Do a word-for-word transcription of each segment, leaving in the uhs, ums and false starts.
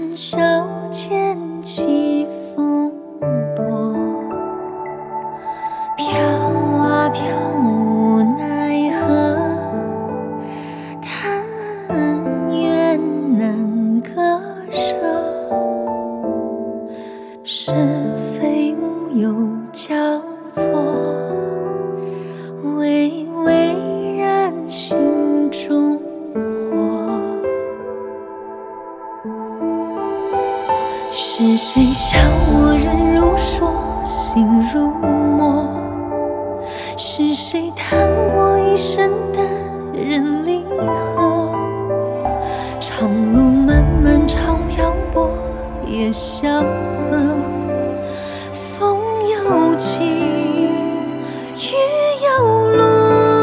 笑间起风波，飘啊飘无奈何，但愿难割舍。是非无有交错，微微燃心中火。是谁笑我人如梭，心如墨？是谁叹我一生淡人离合？长路漫漫长漂泊，也萧瑟。风有起，雨有落。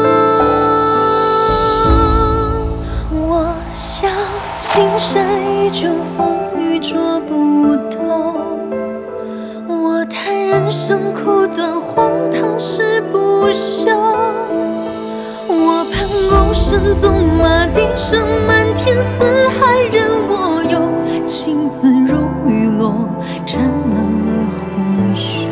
我笑青山依旧，风雨捉不透。我叹人生苦短，荒唐事不休。我盼偶声纵马，笛声满天，四海任我游。情字如雨落，沾满了红袖。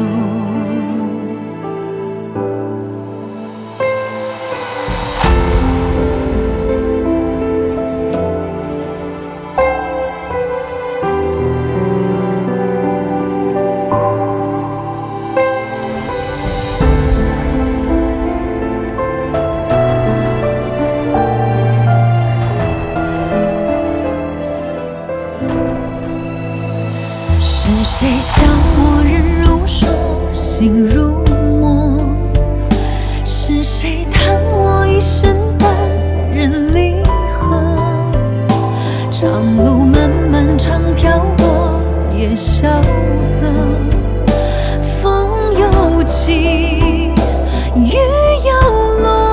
是谁笑我人如梭，心如墨？是谁叹我一生淡人离合？长路漫漫长漂泊，也萧瑟。风有起，雨有落。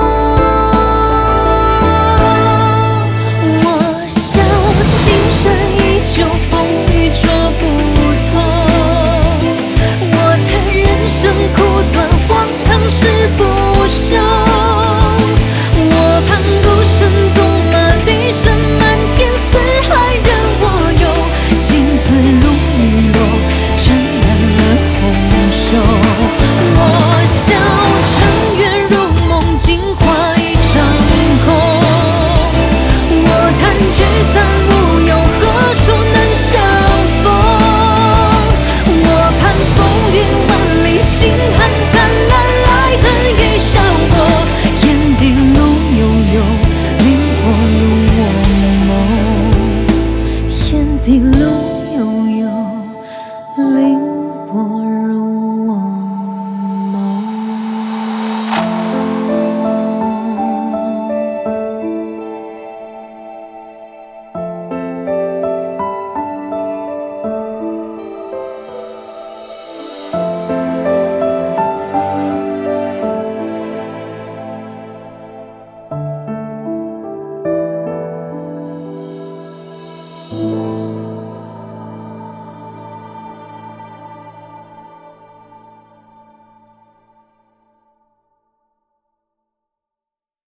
我笑青山依旧，风雨捉不生苦短，荒唐事不休。我盼鼓声纵马，笛声满天，四海任我游。情字如雨落，沾满了红袖。我笑尘缘如梦，镜花一场空。我叹聚散无有，何处能相逢？我盼风云万星汉灿烂，来恨也消磨。眼底路悠悠，灵火如我梦。天地路悠悠，灵